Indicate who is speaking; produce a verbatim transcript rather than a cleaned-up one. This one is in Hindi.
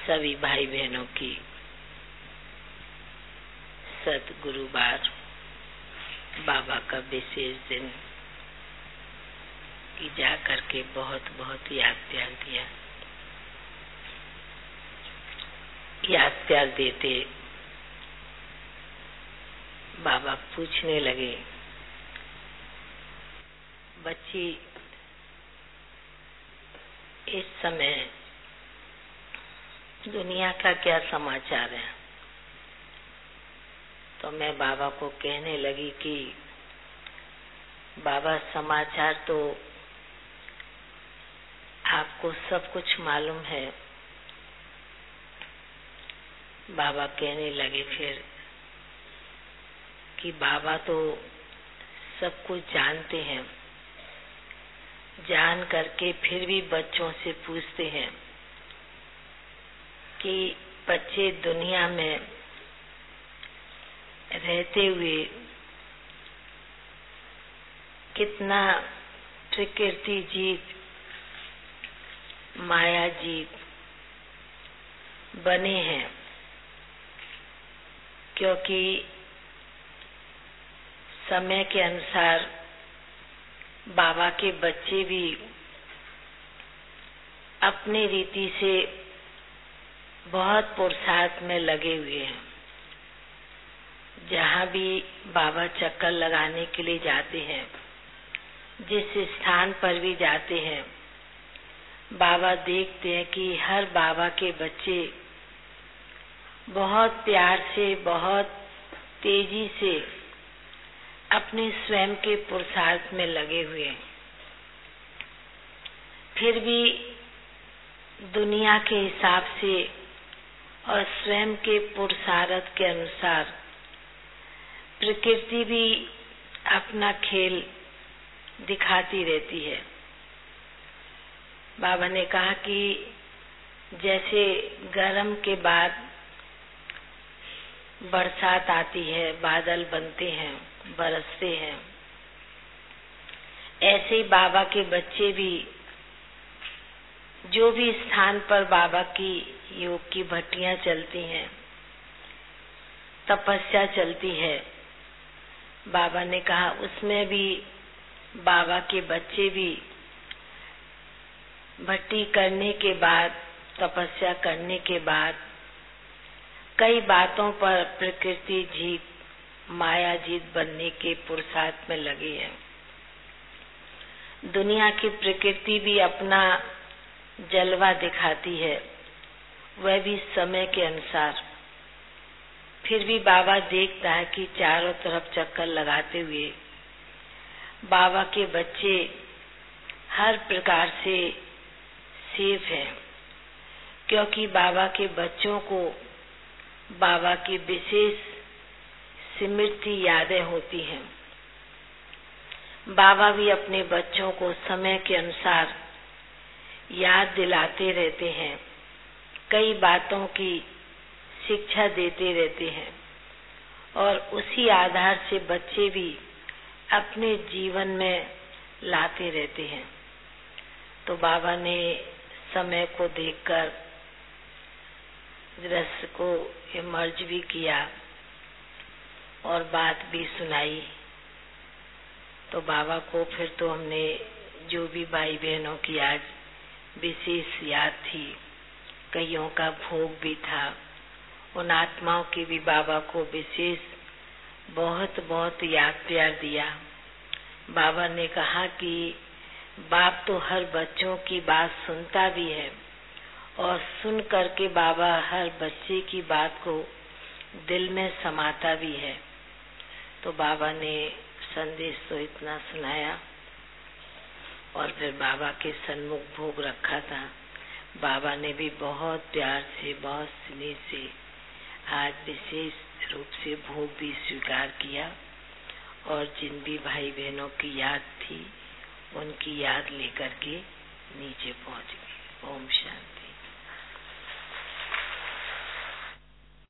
Speaker 1: सभी भाई बहनों की सदगुरुवार बाबा का विशेष दिन की जा करके बहुत बहुत याद प्यार दिया। याद प्यार देते बाबा पूछने लगे, बच्ची इस समय दुनिया का क्या समाचार है? तो मैं बाबा को कहने लगी कि बाबा समाचार तो आपको सब कुछ मालूम है। बाबा कहने लगे फिर कि बाबा तो सब कुछ जानते हैं, जान करके फिर भी बच्चों से पूछते हैं कि बच्चे दुनिया में रहते हुए कितना प्रकृति जीव, माया जीव बने हैं, क्योंकि समय के अनुसार बाबा के बच्चे भी अपनी रीति से बहुत पुरुषार्थ में लगे हुए हैं। जहाँ भी बाबा चक्कर लगाने के लिए जाते हैं, जिस स्थान पर भी जाते हैं, बाबा देखते हैं कि हर बाबा के बच्चे बहुत प्यार से, बहुत तेजी से अपने स्वयं के पुरुषार्थ में लगे हुए हैं। फिर भी दुनिया के हिसाब से और स्वयं के पुरुषार्थ के अनुसार प्रकृति भी अपना खेल दिखाती रहती है। बाबा ने कहा कि जैसे गर्म के बाद बरसात आती है, बादल बनते हैं, बरसते हैं, ऐसे ही बाबा के बच्चे भी जो भी स्थान पर बाबा की योग की भट्टियां चलती हैं, तपस्या चलती है, बाबा ने कहा उसमें भी बाबा के बच्चे भी भट्टी करने के बाद, तपस्या करने के बाद कई बातों पर प्रकृति जीत, माया जीत बनने के पुरुषार्थ में लगे हैं। दुनिया की प्रकृति भी अपना जलवा दिखाती है, वह भी समय के अनुसार। फिर भी बाबा देखता है कि चारों तरफ चक्कर लगाते हुए बाबा के बच्चे हर प्रकार से सेफ हैं, क्योंकि बाबा के बच्चों को बाबा की विशेष स्मृति यादें होती हैं। बाबा भी अपने बच्चों को समय के अनुसार याद दिलाते रहते हैं, कई बातों की शिक्षा देते रहते हैं, और उसी आधार से बच्चे भी अपने जीवन में लाते रहते हैं। तो बाबा ने समय को देखकर दृश्य को इमर्ज भी किया और बात भी सुनाई। तो बाबा को फिर तो हमने जो भी भाई बहनों की आज विशेष याद थी, कईयों का भोग भी था, उन आत्माओं की भी बाबा को विशेष बहुत बहुत याद प्यार दिया। बाबा ने कहा कि बाप तो हर बच्चों की बात सुनता भी है, और सुन करके बाबा हर बच्चे की बात को दिल में समाता भी है। तो बाबा ने संदेश तो इतना सुनाया, और फिर बाबा के सन्मुख भोग रखा था। बाबा ने भी बहुत प्यार से, बहुत स्नेह से आज विशेष रूप से भोग भी स्वीकार किया, और जिन भी भाई बहनों की याद थी उनकी याद लेकर के नीचे पहुंच गए। ओम शांति।